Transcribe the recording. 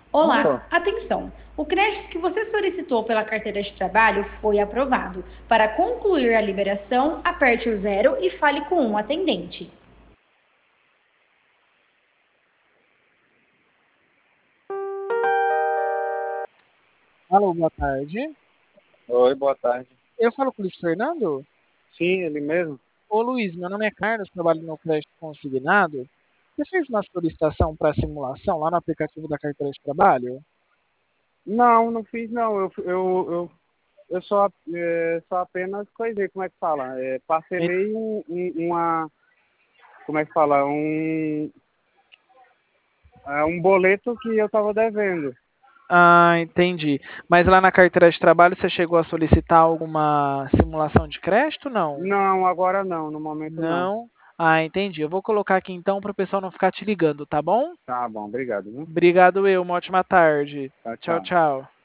Opa, Olá, atenção! O crédito que você solicitou pela carteira de trabalho foi aprovado. Para concluir a liberação, aperte o zero e fale com um atendente. Alô, boa tarde. oi, boa tarde. Eu falo com o Luiz Fernando? Sim, ele mesmo? Ô Luiz, meu nome é Carlos, trabalho no crédito consignado. Você fez uma solicitação para simulação lá no aplicativo da carteira de trabalho? Não, não fiz não. Eu só apenas coisei, como é que fala? En- Parcelei uma, como é que fala? Um boleto que eu estava devendo. Ah, entendi. Mas lá na carteira de trabalho você chegou a solicitar alguma simulação de crédito? Não. Não, agora não, no momento não. Não? Ah, entendi. Eu vou colocar aqui então para o pessoal não ficar te ligando, tá bom? Tá bom, obrigado, viu? Obrigado, uma ótima tarde. Tchau, Tchau, tchau. tchau.